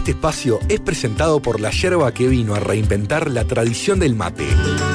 Este espacio es presentado por la yerba que vino a reinventar la tradición del mate.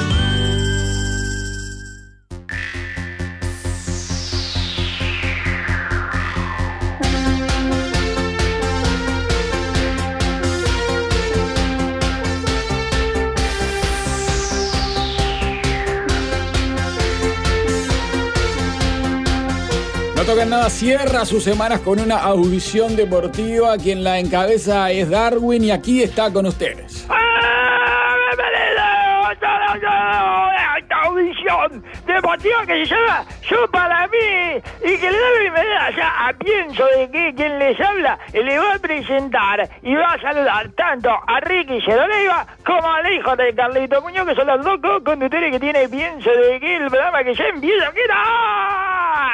No tocan nada, cierra sus semanas con una audición deportiva. Quien la encabeza es Darwin y aquí está con ustedes. Esta audición deportiva que se llama Yo para mí y que le da la bienvenida ya a Pienso de que quien les habla le va a presentar y va a saludar tanto a Ricky Geroneva como al hijo de Carlito Muñoz, que son los dos conductores que tiene Pienso de que el programa que ya empieza. ¿Qué tal?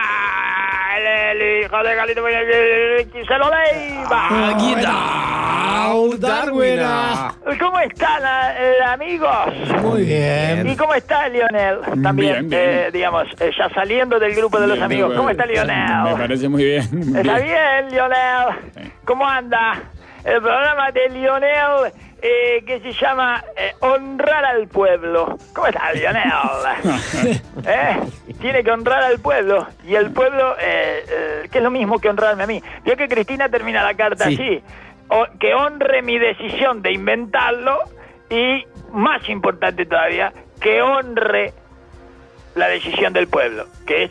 El hijo de Carlito Muñoz, Ricky Geroneva. Aquí está Darwin. ¿Cómo están, amigos? Muy bien. ¿Y cómo está Lionel? También, Bien. digamos, ya saliendo del grupo de los Bien, amigos. bien, ¿Cómo está Me Lionel? parece muy bien. ¿Está bien, Lionel? Sí. ¿Cómo anda? El programa de Lionel que se llama Honrar al Pueblo. ¿Cómo está, Lionel? Tiene que honrar al pueblo. Y el pueblo, que es lo mismo que honrarme a mí. Vio que Cristina termina la carta así. Que honre mi decisión de inventarlo y, más importante todavía, que honre la decisión del pueblo, que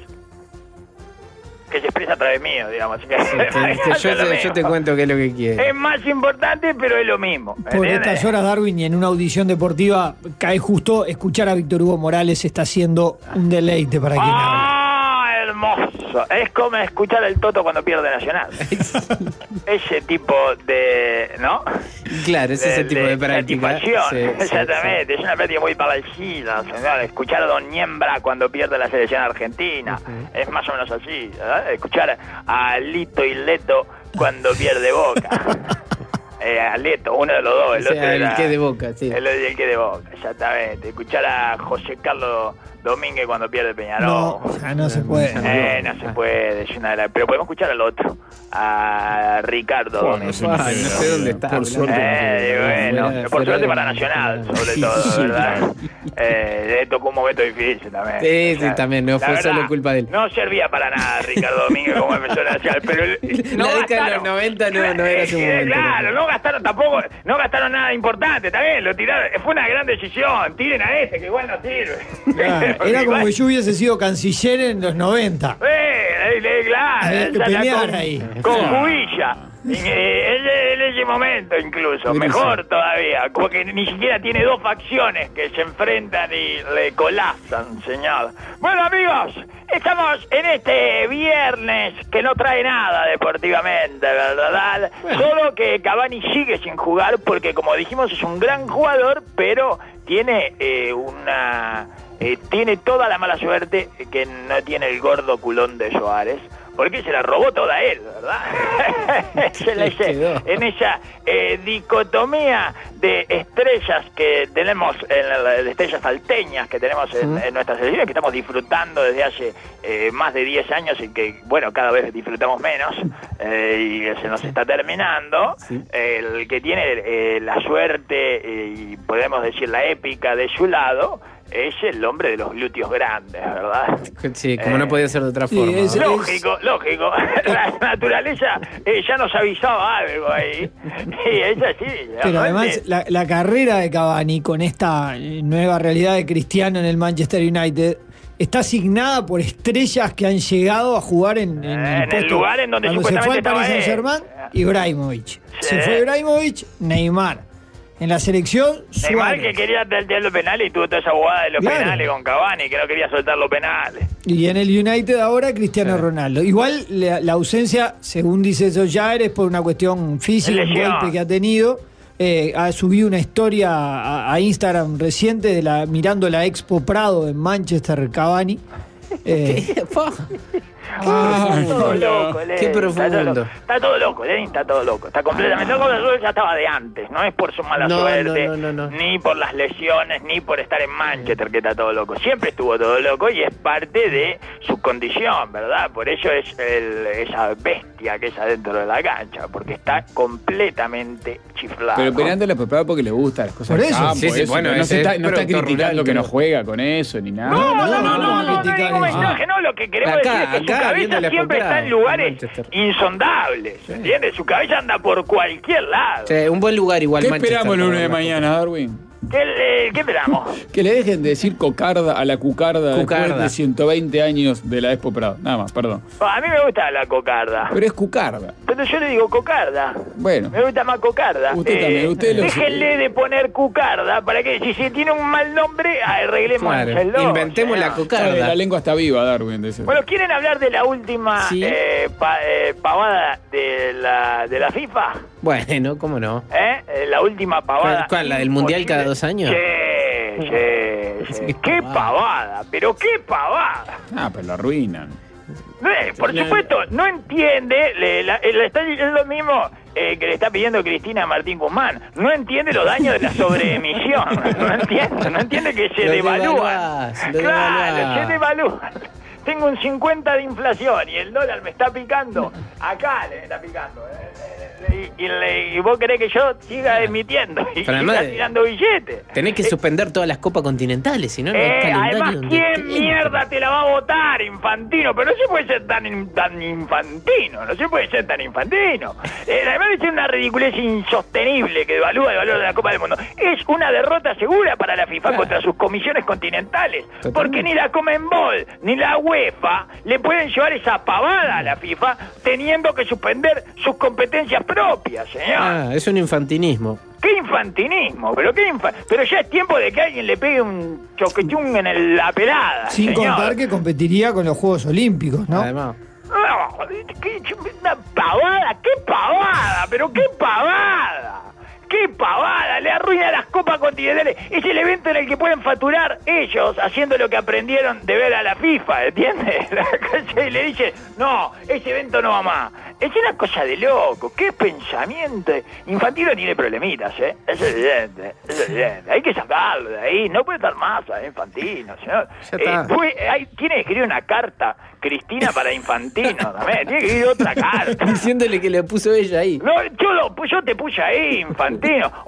se expresa a través mío, digamos. Yo te cuento qué es lo que quiero. Es más importante, pero es lo mismo. Por ¿entiendes? estas horas, Darwin, y en una audición deportiva cae justo escuchar a Víctor Hugo Morales está siendo un deleite para quien habla. ¡Ah, hermoso! Es como escuchar el Toto cuando pierde Nacional. Ese tipo de... ¿no? Claro, es ese tipo de práctica. satisfacción. Sí, Exactamente, es una práctica muy parecida, señor. Escuchar a Don Niembra cuando pierde la selección argentina. Es más o menos así, ¿verdad? Escuchar a Lito y Leto cuando pierde Boca. A Leto, uno de los dos. El O sea, otro era el que de Boca, sí. El que de Boca, exactamente. Escuchar a José Carlos Domínguez cuando pierde Peñarol. No, ya no se puede. No se puede, es una de las... Pero podemos escuchar al otro, a Ricardo Domínguez. No sé dónde está. Por suerte. Bueno, por suerte para Nacional, sobre todo, ¿verdad? Le tocó un momento difícil también. Sí, sí, también, no la fue verdad, solo culpa de él. No servía para nada Ricardo Domínguez como defensor nacional, pero La década de los 90 no era su momento. Claro, no gastaron nada importante, también lo tiraron, fue una gran decisión, tiren a ese que igual no sirve. Claro, era como que yo hubiese sido canciller en los 90. Claro, Había que pelear ahí. Con Cubilla. En ese momento incluso, mejor todavía, como que ni siquiera tiene dos facciones que se enfrentan y le colapsan, señor. Bueno, amigos, estamos en este viernes que no trae nada deportivamente, ¿verdad? Solo que Cavani sigue sin jugar porque, como dijimos, es un gran jugador, pero tiene tiene toda la mala suerte que no tiene el gordo culón de Suárez, porque se la robó toda él, ¿verdad? En esa dicotomía de estrellas que tenemos, de estrellas salteñas que tenemos en nuestra selección, que estamos disfrutando desde hace más de 10 años y que, bueno, cada vez disfrutamos menos y se nos está terminando. El que tiene la suerte y podemos decir la épica de su lado es el hombre de los glúteos grandes, ¿verdad? Sí, como no podía ser de otra forma. Lógico. La naturaleza ya nos avisaba algo ahí. Y es así. Pero además, la carrera de Cavani con esta nueva realidad de Cristiano en el Manchester United está asignada por estrellas que han llegado a jugar en el lugar en donde cuando se fue al supuestamente Paris Saint-Germain, Ibrahimovic. Se fue Ibrahimovic, Neymar. En la selección, Neymar, Suárez. que quería tener los penales y tuvo toda esa jugada de los penales con Cavani, que no quería soltar los penales. Y en el United ahora, Cristiano Ronaldo. Igual la ausencia, según dice Solskjaer, es por una cuestión física, un golpe que ha tenido. Ha subido una historia a Instagram reciente mirando la Expo Prado en Manchester, Cavani. Todo loco, Lenin. Qué profundo. Está todo loco, Lenin está todo loco. Está completamente loco, pero ya estaba de antes. No es por su mala suerte, ni por las lesiones, ni por estar en Manchester que está todo loco. Siempre estuvo todo loco y es parte de su condición, ¿verdad? Por eso es esa bestia que es adentro de la cancha, porque está completamente chiflado. Pero Pereira lo prepara porque le gusta las cosas Por del eso. campo. Sí, sí, eso. bueno, no ese está es productor criticando rural, que no pero- juega con eso ni nada. No, ningún mensaje, no. Lo que queremos Acá, decir es que su acá, viendo cabeza la siempre postada, está en lugares Manchester. insondables, ¿entiendes? Su cabeza anda por cualquier lado. Sí, un buen lugar igual. ¿Qué Manchester, esperamos el para lunes de ver las mañana, Darwin? ¿Qué esperamos? Que le dejen de decir cocarda a la cucarda Cucarda. después de 120 años de la Expo Prado. Nada más, perdón. A mí me gusta la cocarda. Pero es cucarda. Pero yo le digo cocarda. Bueno. Me gusta más cocarda. Usted también, usted lo- Déjenle de poner cucarda para que si se tiene un mal nombre, arreglemos Claro, el inventemos la cocarda. La lengua está viva, Darwin. Dice. Bueno, ¿quieren hablar de la última Sí. pavada de la FIFA? Bueno, ¿cómo no? La última pavada. ¿Cuál? ¿La del Mundial imposible. cada 2 años? Sí. Qué ¡Qué pavada! ¡Pero qué pavada! Ah, pero la arruinan. Por supuesto, no entiende, es lo mismo que le está pidiendo Cristina a Martín Guzmán. No entiende los daños de la sobreemisión. No entiende que se Lo devalúan. devaluás, lo Claro, devaluás. se devalúan. Tengo un 50 de inflación y el dólar me está picando. Acá le está picando. Y vos querés que yo siga emitiendo y Pero siga además, tirando billetes. Tenés que suspender todas las copas continentales, si no, no hay calendario. Además, donde ¿quién te entre. mierda te la va a votar, infantino? Pero no se puede ser tan infantino, no se puede ser tan infantino. Además es una ridiculez insostenible que devalúa el valor de la Copa del Mundo. Es una derrota segura para la FIFA contra sus comisiones continentales. Totalmente. Porque ni la Conmebol ni la UEFA le pueden llevar esa pavada a la FIFA teniendo que suspender sus competencias propias, señor. Ah, es un infantinismo. ¡Qué infantinismo! Pero ya es tiempo de que alguien le pegue un choquechung en la pelada, Sin señor. contar que competiría con los Juegos Olímpicos, ¿no? Además. No, una pavada, qué pavada, pero qué pavada. ¡Qué pavada! Le arruina las copas continentales. Es el evento en el que pueden facturar ellos haciendo lo que aprendieron de ver a la FIFA, ¿entiendes? Y le dice, no, ese evento no va más. Es una cosa de loco. ¡Qué pensamiento! Infantino tiene problemitas, ¿eh? Es evidente, es evidente. Hay que sacarlo de ahí. No puede estar más, Infantino, señor. Ya está. Tiene que escribir una carta, Cristina, para Infantino también. Tiene que escribir otra carta. Diciéndole que le puso ella ahí. No, yo te puse ahí, Infantino.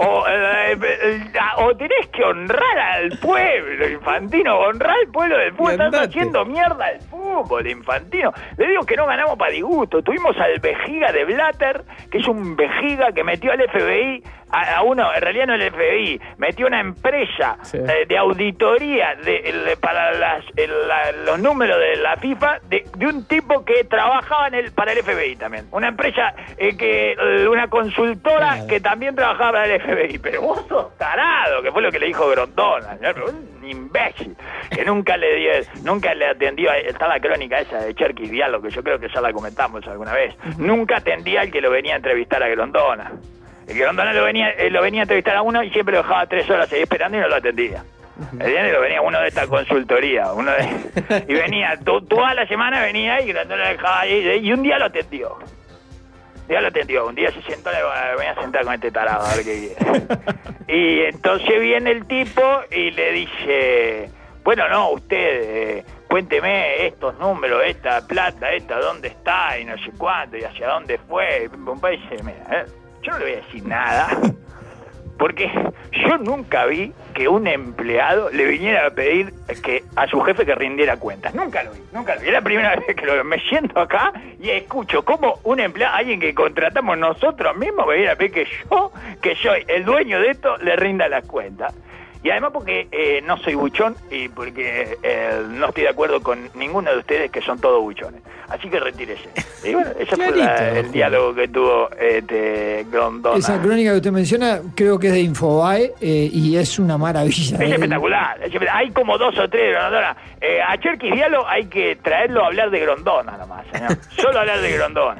O tenés que honrar al pueblo, Infantino. Honrar al pueblo del fútbol. Y Estás andate. haciendo mierda al fútbol, Infantino. Le digo que no ganamos para disgusto. Tuvimos al vejiga de Blatter, que es un vejiga que metió al FBI a uno, en realidad no el FBI, metió una empresa Sí. de auditoría para los números de la FIFA de un tipo que trabajaba para el FBI también. Una empresa, una consultora Claro. que también trabajaba para el FBI. Pero vos sos tarado, que fue lo que le dijo Grondona, ¿no? Pero un imbécil, que nunca le atendió, está la crónica esa de Cherkis Vialo, que yo creo que ya la comentamos alguna vez. Nunca atendía al que lo venía a entrevistar a Grondona. El Grondona lo venía a entrevistar a uno y siempre lo dejaba 3 horas ahí esperando y no lo atendía. ¿Entiendes? Lo venía uno de esta consultoría, y venía, toda la semana venía y Grondona lo dejaba ahí, y un día lo atendió. Un día se sentó, le voy a sentar con este tarado a ver qué quiere. Y entonces viene el tipo y le dice, bueno, no, usted, cuénteme estos números, esta plata, dónde está y no sé cuánto y hacia dónde fue. Un país dice, mira, yo no le voy a decir nada, porque yo nunca vi que un empleado le viniera a pedir a su jefe que rindiera cuentas. Nunca lo vi. Es la primera vez que lo veo. Me siento acá y escucho cómo un empleado, alguien que contratamos nosotros mismos, me viene a pedir que soy el dueño de esto, le rinda las cuentas. Y además porque no soy buchón y porque no estoy de acuerdo con ninguno de ustedes que son todos buchones. Así que retírese. Y bueno, ese fue el diálogo que tuvo Grondona. Esa crónica que usted menciona creo que es de Infobae y es una maravilla. Es espectacular. Hay como 2 o 3 de Grondona. A Cherkis Vialo hay que traerlo a hablar de Grondona nomás, señor. Solo hablar de Grondona.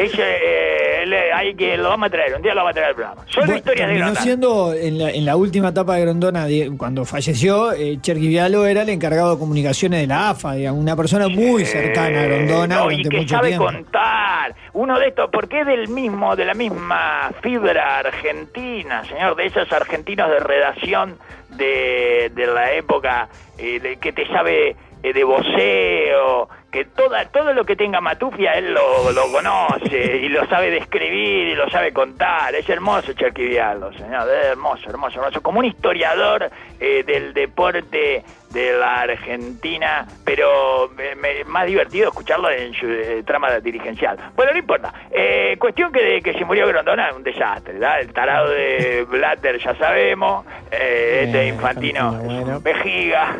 Lo vamos a traer, un día lo vamos a traer al programa. Solo historias de terminó Grondona. siendo en la última etapa de Grondona, cuando falleció, Cherkis Vialo era el encargado de comunicaciones de la AFA, digamos, una persona muy cercana a Grondona y durante que mucho sabe tiempo. contar. Uno de estos, porque es de la misma fibra argentina, señor, de esos argentinos de redacción de la época, que te sabe de voceo, que todo lo que tenga Matufia él lo conoce y lo sabe describir y lo sabe contar. Es hermoso Cerquivialo, señor, es hermoso, como un historiador del deporte de la Argentina, pero más divertido escucharlo en su trama dirigencial. Bueno, no importa. Cuestión que se murió Grondona es un desastre, ¿verdad? El tarado de Blatter ya sabemos, este Infantino es un vejiga,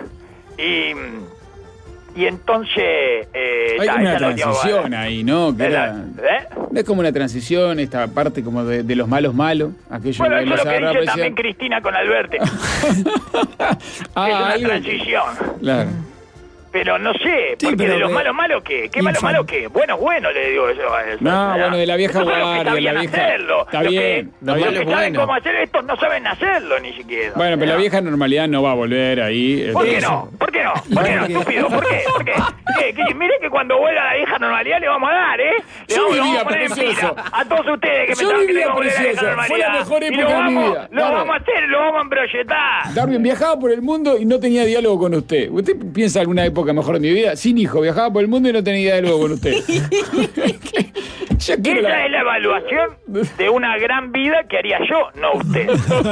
y entonces hay como una transición ahí, ¿no? Es como una transición, esta parte como de los malos, aquello. Bueno, eso es lo que dice aparecer. también Cristina con Alberti. Es una transición. Claro. Pero no sé, Sí, porque pero de los que- malos, ¿qué? ¿Qué malo, qué? Bueno, le digo yo a eso. No, O sea, bueno, de la vieja estos son los que guardia, sabían la vieja- hacerlo. está Los bien, que, los está que bien. saben Bueno. cómo hacer esto no saben hacerlo ni siquiera. Bueno, pero la vieja normalidad no va a volver ahí. ¿Por qué Eso. no? ¿Por qué no? ¿Por qué no, porque- estúpido? ¿Por qué? Mire que cuando vuelva la vieja normalidad le vamos a dar, ¿eh? Le Yo vamos vivía a poner en precioso. pila a todos ustedes que Yo pensaban que le vivía íbamos a volver a la vieja precioso. Fue la normalidad. mejor Y época de mi vida. Lo Claro. vamos a hacer, lo vamos a proyectar. Darwin viajaba por el mundo y no tenía diálogo con usted. ¿Usted piensa alguna época mejor de mi vida? Sin hijo, viajaba por el mundo y no tenía diálogo con usted. Yo quiero Esa es la evaluación de una gran vida que haría yo, no usted.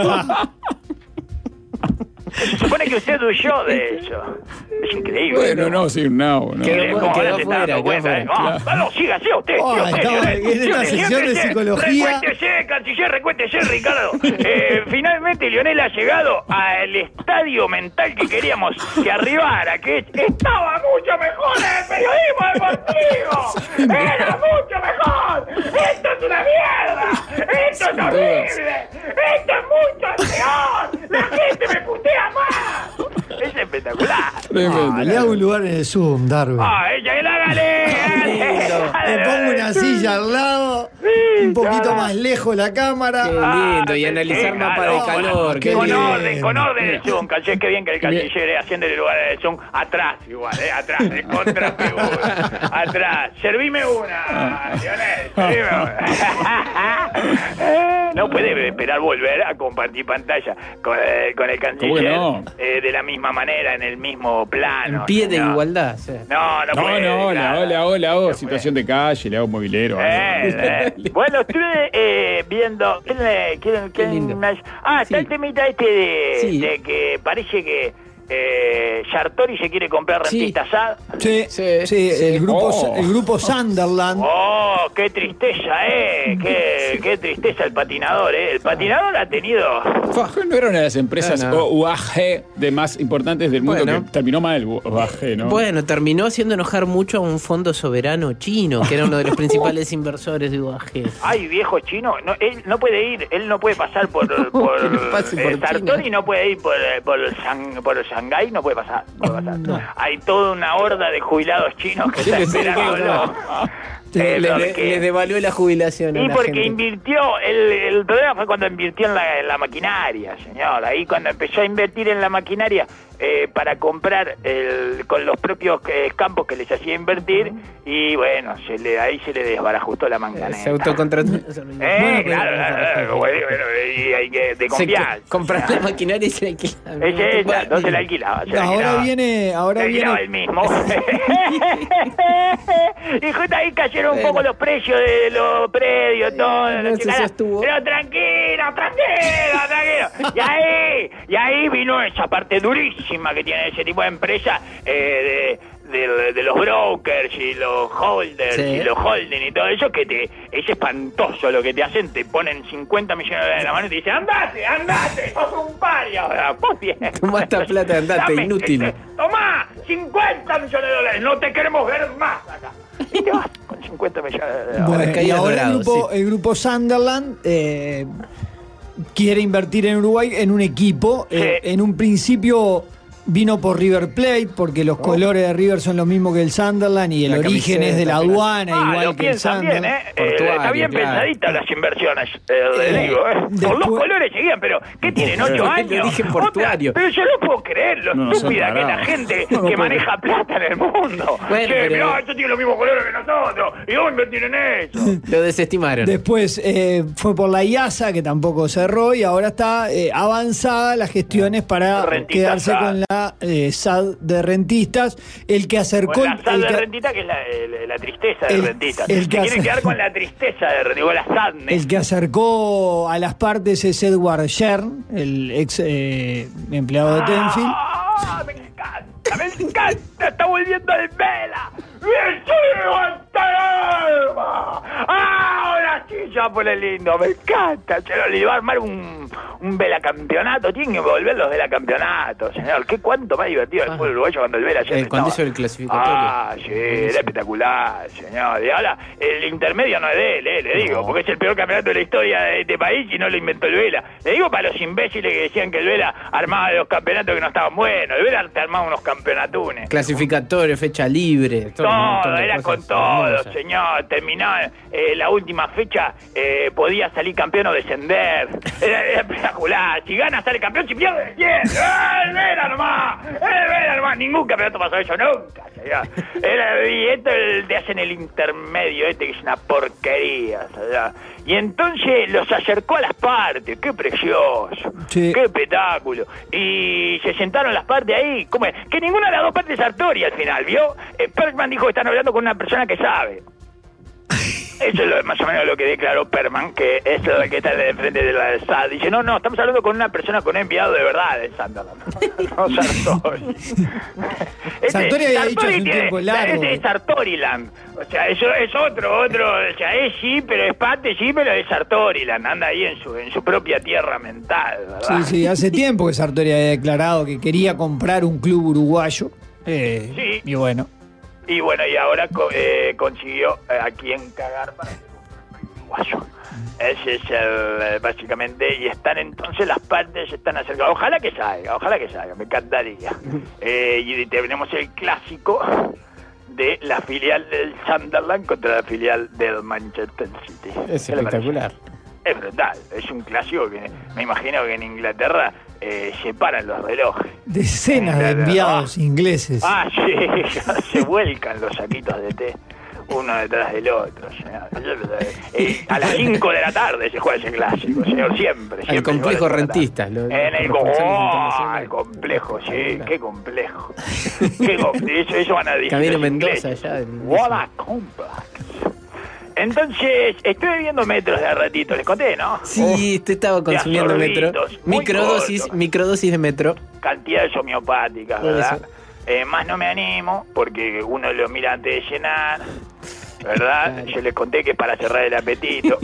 Se supone que usted huyó de eso. Es increíble. Bueno, no, sí, no. Increíble cómo quedó ahora se está dando fuera, cuenta, quedó ¿eh? No, sígase usted. Oh, siga usted, estamos siga en esta usted, sesión de siéntese, psicología. Recuéntese, canciller, recuéntese, Ricardo. Finalmente Lionel ha llegado al estadio mental que queríamos que arribara, que estaba mucho mejor en el periodismo deportivo. Era mucho mejor. Esto es una mierda. Esto es horrible. Esto es mucho peor. La gente me putea más. Es espectacular. Le hago un lugar en el Zoom, Darwin. Ella, hágale. Le pongo una silla al lado, un poquito más lejos la cámara. Qué lindo, y analizar mapa de calor. qué Con bien. orden el Zoom, canciller, qué bien que el canciller haciéndole lugar al Zoom atrás igual, atrás, de contra figura, atrás. Servime una, Lionel, servime una. No puede esperar volver a compartir pantalla con el canciller no? de la misma manera, en el mismo plano. En pie de señor. igualdad. Sí. No puede. Hola, No situación de calle, le hago movilero. Bueno, estuve viendo. ¿Quién lindo. más? Está Sí. el temita este Sí. de que parece que Sartori se quiere comprar Sí. Rentista Sad. Sí, Sí, sí, sí. el grupo Sunderland. Oh, qué tristeza, qué tristeza el patinador, El patinador ha tenido. No era una de las empresas No. UAG de más importantes del mundo Bueno. que terminó mal, UAG, ¿no? Bueno, terminó haciendo enojar mucho a un fondo soberano chino, que era uno de los principales inversores de UAG. Ay, viejo chino, él no puede ir, él no puede pasar por Que no pase por Sartori, China. no puede ir por Shanghái, no puede pasar. No. Hay toda una horda de jubilados chinos que está esperando. Les devaluó la jubilación. a Y la porque gente. invirtió, el problema fue cuando invirtió en la maquinaria, señor. Ahí cuando empezó a invertir en la maquinaria para comprar con los propios campos que les hacía invertir, y bueno, ahí se le desbarajustó la manganeta. Se autocontrató. Claro, bueno, y hay que de confianza. Comprar la maquinaria y se la alquilaba. Ella, entonces la alquilaba. se la Ahora alquilaba. viene, Se alquilaba él mismo. Y justo ahí cayeron un poco los precios de los predios, todo. no la se chingada. sostuvo. Pero tranquilo. Y ahí vino esa parte durísima que tiene ese tipo de empresa, de los brokers y los holders, Sí. y los holding y todo eso, que es espantoso lo que te hacen. Te ponen 50 millones de dólares en la mano y te dicen, andate, sos un paria ahora, pues bien. Tomá esta plata, andate, inútil. Tomá, 50 millones de dólares, no te queremos ver más acá. Y te vas con 50 millones de dólares. Bueno, y caído ahora dorado, el grupo Sunderland quiere invertir en Uruguay en un equipo. Sí. En un principio vino por River Plate, porque los colores de River son los mismos que el Sunderland y el La origen camiseta, es de la claro. aduana, Lo igual que el piensan bien, Sunderland. Portuario, está bien claro. pensaditas las inversiones, le digo, Por los después- colores seguían, pero ¿qué tienen? 8 El años. origen portuario. Pero yo no puedo creer lo No, son estúpida que es la tarados. gente No, no que puedo maneja plata en el mundo. Bueno, Che, pero- mirá, ellos tienen los mismos colores que nosotros, y vos invertir en eso. Lo desestimaron. Después fue por la IASA, que tampoco cerró, y ahora está avanzada las gestiones para Rentista quedarse Sad. con SAD de rentistas, el que acercó... Bueno, la SAD de rentista, que es la tristeza de rentistas. Se quieren quedar con la tristeza de rentistas, la SADNE. El que acercó a las partes es Edward Shern, el ex empleado de Tenfield. Me encanta, está volviendo el Vela. Ahora sí ya pone lindo, me encanta. Le va a armar un Vela campeonato, tienen que volver los Vela campeonatos, señor. Cuánto más divertido el pueblo uruguayo cuando el Vela ya cuando hizo el clasificatorio. Sí, era espectacular, señor. Y ahora el intermedio no es de él, le digo, porque es el peor campeonato de la historia de este país y no lo inventó el Vela. Le digo para los imbéciles que decían que el Vela armaba los campeonatos que no estaban buenos. El Vela te armaba unos campeonatunes. Clasificatorio, fecha libre. Todo, era con todo, hermosas. Señor. Terminaba la última fecha, podía salir campeón o descender. Era espectacular. Si gana, sale campeón. Si pierde, ¿quién? ¡El Vela nomás! ¡El Vela nomás! Ningún campeonato pasó eso nunca, señor. Y esto te hacen el intermedio, que es una porquería, señor. Y entonces los acercó a las partes. ¡Qué precioso! Sí. ¡Qué espectáculo! Y se sentaron las partes ahí. ¿Cómo es? Que ninguna de las dos partes es Sartori al final, ¿vio? Perkman dijo que están hablando con una persona que sabe. Eso es más o menos lo que declaró Perman, que es el que está de frente de la SAD. Dice, no, estamos hablando con una persona, con un enviado de verdad de Sunderland. No Sartori. Sartori había dicho hace un tiempo largo. Este es Sartoriland. O sea, eso es otro. O sea, es sí, pero es parte, sí, pero es Sartoriland. Anda ahí en su propia tierra mental, ¿verdad? Sí, hace tiempo que Sartori había declarado que quería comprar un club uruguayo. Sí. Y bueno. Y ahora consiguió a quien cagar para que compre el uruguayo. Ese es básicamente, y están entonces las partes están acercadas. Ojalá que salga, me encantaría. Y tenemos el clásico de la filial del Sunderland contra la filial del Manchester City. Es espectacular. Es brutal, es un clásico que me imagino que en Inglaterra se paran los relojes. Decenas de enviados ingleses. Sí, se vuelcan los saquitos de té uno detrás del otro, señor. A las 5 de la tarde se juega ese clásico, señor, siempre. El complejo rentista. El complejo, sí, qué complejo. Eso van a decir. Camino Mendoza, allá. What a complex. Entonces, estuve viendo Metros de a ratito, les conté, ¿no? Sí, te estaba consumiendo Metro. Microdosis de Metro. Cantidades homeopáticas, ¿verdad? Más no me animo, porque uno lo mira antes de llenar, ¿verdad? Claro. Yo les conté que es para cerrar el apetito.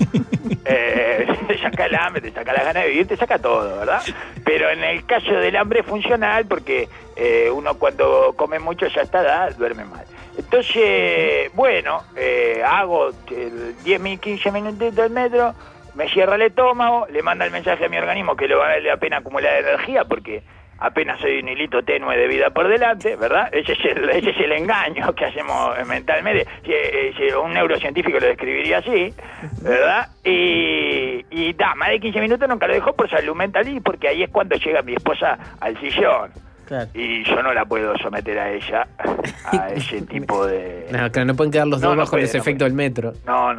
Te saca el hambre, te saca las ganas de vivir, te saca todo, ¿verdad? Pero en el caso del hambre es funcional, porque uno cuando come mucho ya está, duerme mal. Entonces, hago 10, 15 minutitos del metro, me cierra el estómago, le manda el mensaje a mi organismo que le vale la pena acumular energía, porque apenas soy un hilito tenue de vida por delante, ¿verdad? Ese es el engaño que hacemos mentalmente. Un neurocientífico lo describiría así, ¿verdad? Y más de 15 minutos nunca lo dejó por salud mental y porque ahí es cuando llega mi esposa al sillón. Claro. Y yo no la puedo someter a ella a ese tipo de... No, claro, no pueden quedar los dos bajo ese efecto del metro.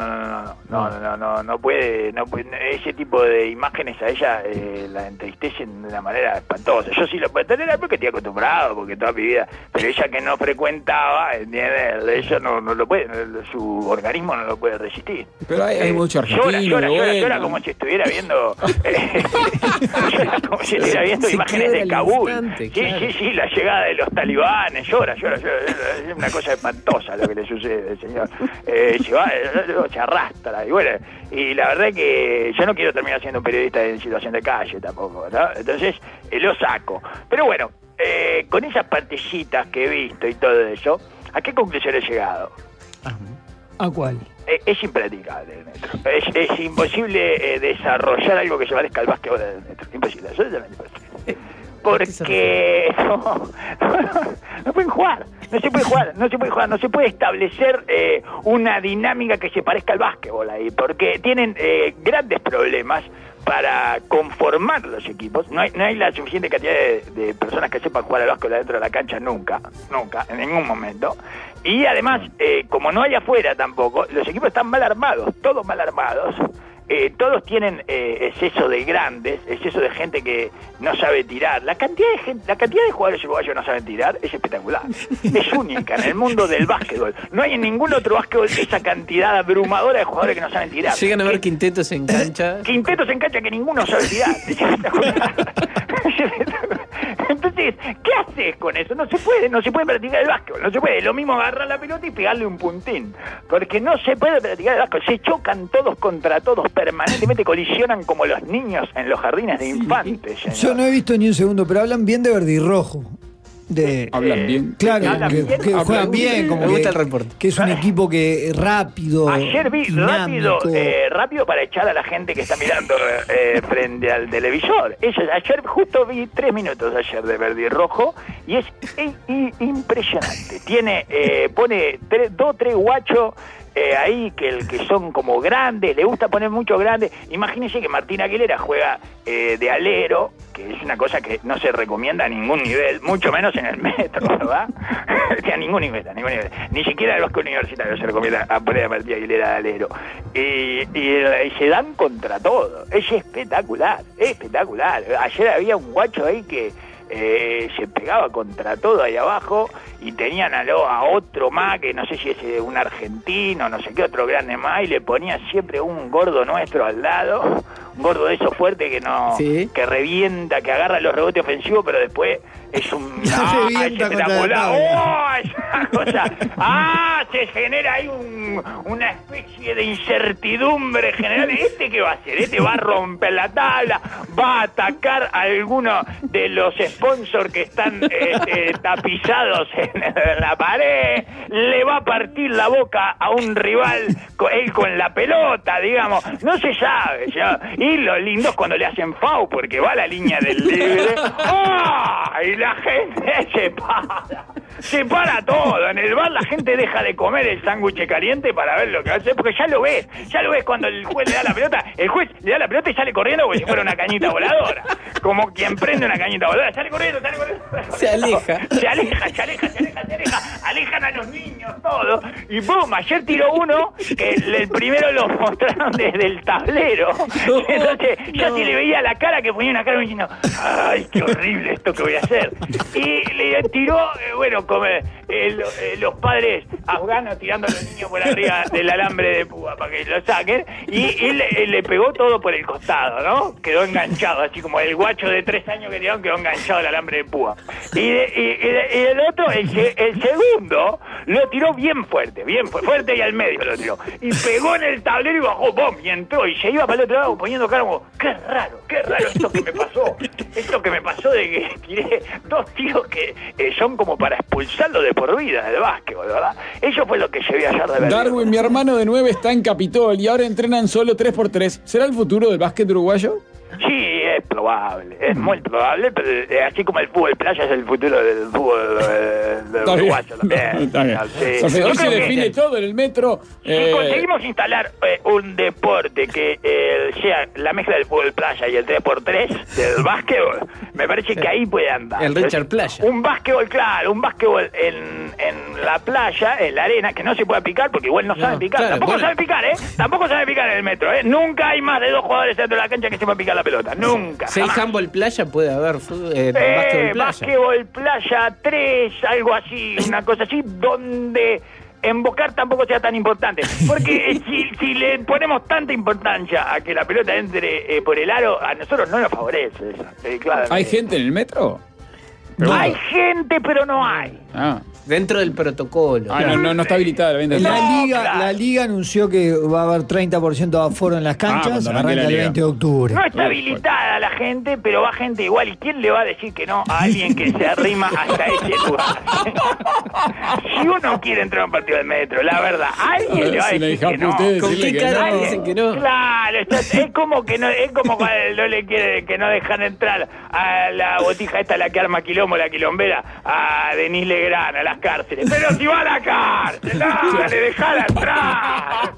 No puede. Ese tipo de imágenes a ella la entristecen de una manera espantosa. Yo sí lo puedo tener porque estoy acostumbrado, porque toda mi vida, pero ella que no frecuentaba, ¿entiendes? Ella no lo puede, su organismo no lo puede resistir. Pero hay mucho argentino. Llora como si estuviera viendo imágenes de Kabul. Sí, la llegada de los talibanes, llora. Es una cosa espantosa lo que le sucede, señor. Se arrastra. Y la verdad es que yo no quiero terminar siendo un periodista en situación de calle tampoco, ¿no? Entonces, lo saco. Pero bueno, con esas partecitas que he visto y todo eso, ¿a qué conclusión he llegado? ¿A cuál? Es impracticable el metro. Es imposible desarrollar algo que se parezca al básquetbol del metro. Imposible, absolutamente imposible. Porque no pueden jugar, no se puede establecer una dinámica que se parezca al básquetbol ahí, porque tienen grandes problemas para conformar los equipos. No hay la suficiente cantidad de personas que sepan jugar al básquetbol dentro de la cancha nunca, en ningún momento. Y además, como no hay afuera tampoco, los equipos están mal armados, todos mal armados. todos tienen exceso de grandes, exceso de gente que no sabe tirar. La cantidad de jugadores uruguayos que no saben tirar es espectacular. Es única en el mundo del básquetbol. No hay en ningún otro básquetbol esa cantidad abrumadora de jugadores que no saben tirar. Llegan a ver quintetos en cancha. Quintetos en cancha que ninguno sabe tirar. Es espectacular. Entonces, ¿qué haces con eso? No se puede practicar el básquetbol, no se puede. Lo mismo agarrar la pelota y pegarle un puntín, porque no se puede practicar el básquetbol. Se chocan todos contra todos, permanentemente colisionan como los niños en los jardines de infantes. Señor. Yo no he visto ni un segundo, pero hablan bien de verde y rojo. Hablan bien. Claro, que juegan bien, como me gusta el reporte. Que es un equipo que rápido. Ayer vi rápido para echar a la gente que está mirando frente al televisor. Ayer justo vi 3 minutos ayer de verde y rojo y es impresionante. Pone 2 o 3 guachos ahí que son como grandes, le gusta poner mucho grandes. Imagínense que Martín Aguilera juega de alero, que es una cosa que no se recomienda a ningún nivel, mucho menos en el metro, ¿verdad? A ningún nivel. Ni siquiera en el básquet universitario se recomienda a poner a Martín Aguilera de alero. Y se dan contra todo. Es espectacular. Ayer había un guacho ahí que se pegaba contra todo ahí abajo y tenían a otro más que no sé si es un argentino, no sé qué otro grande más, y le ponía siempre un gordo nuestro al lado, un gordo de esos fuertes que revienta, que agarra los rebotes ofensivos, pero después es un es espectacular. Esa cosa. Se genera ahí una especie de incertidumbre general. ¿Qué va a hacer? Va a romper la tabla, va a atacar a alguno de los sponsors que están tapizados en la pared, le va a partir la boca a un rival, él con la pelota, digamos, no se sabe ya. Y lo lindo es cuando le hacen foul, porque va a la línea del libre. Y la gente se para todo. En el bar la gente deja de comer el sándwich caliente para ver lo que va a hacer, porque ya lo ves cuando el juez le da la pelota. El juez le da la pelota y sale corriendo como si fuera una cañita voladora, como quien prende una cañita voladora. Sale corriendo. Se aleja, alejan a los niños, todo. Y ¡pum! Ayer tiró uno que el primero lo mostraron desde el tablero. Entonces ya se le veía la cara, que ponía una cara diciendo, ¡ay, qué horrible esto que voy a hacer! Y le tiró, como los padres afganos tirando a los niños por arriba del alambre de púa para que lo saquen, y le pegó todo por el costado, ¿no? Quedó enganchado, así como el guacho de 3 años que tiraron, quedó enganchado al alambre de púa. Y el otro, el segundo, lo tiró bien fuerte y al medio lo tiró. Y pegó en el tablero y bajó, ¡bom! Y entró, y se iba para el otro lado poniendo cara como, ¡qué raro esto que me pasó! Esto que me pasó de que tiré 2 tiros que son como para expulsarlo de por vida del básquetbol, ¿verdad? Eso fue lo que llevé ayer de verdad. Darwin, mi hermano de 9 está en Capitol y ahora entrenan solo 3x3. ¿Será el futuro del básquet uruguayo? Sí, es probable, es muy probable, pero así como el fútbol playa es el futuro del fútbol uruguayo también. Está bien. Sí. Hoy se define todo en el metro. Si conseguimos instalar un deporte que sea la mezcla del fútbol playa y el 3x3 del básquetbol, me parece que ahí puede andar. El Richard Playa. Un básquetbol en la playa, en la arena, que no se puede picar porque igual no saben picar. Claro, tampoco saben picar, Tampoco saben picar en el metro, Nunca hay más de 2 jugadores dentro de la cancha que sepan picar la pelota, nunca. Si hay handball playa, puede haber básquetbol playa. Básquetbol playa 3, algo así, una cosa así, donde embocar tampoco sea tan importante. Porque si le ponemos tanta importancia a que la pelota entre por el aro, a nosotros no nos favorece eso. Claro. ¿Hay gente en el metro? Hay gente, pero no hay. Dentro del protocolo. No está habilitada la venta. La liga anunció que va a haber 30% de aforo en las canchas, arranca el 20 de octubre. No está habilitada la gente, pero va gente igual. ¿Y quién le va a decir que no a alguien que se arrima hasta ese lugar? Si uno quiere entrar a un partido de metro, la verdad, alguien le va a decir que no. ¿Con qué cara dicen que no? Claro, es como que no, es como cuando no le quiere, que no dejan entrar a la botija esta, la que arma quilombo, la quilombera, a Denise Legrand, a las cárceles. Pero si va a la cárcel, dale, dejala atrás.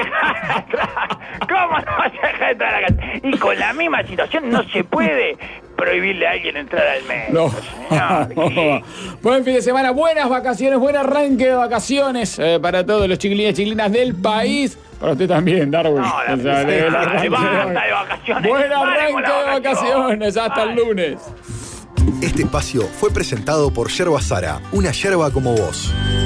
¿Cómo no vas a dejar entrar a la cárcel? Y con la misma situación no se puede prohibirle a alguien entrar al metro. No. Señor. Buen fin de semana, buenas vacaciones, buen arranque de vacaciones para todos los chiquilines y chiquilinas del país. Para usted también, Darwin. No, O sea, el arranque basta de vacaciones. Buen Vale arranque con de la vacaciones, hasta el lunes. Este espacio fue presentado por Yerba Sara, una yerba como vos.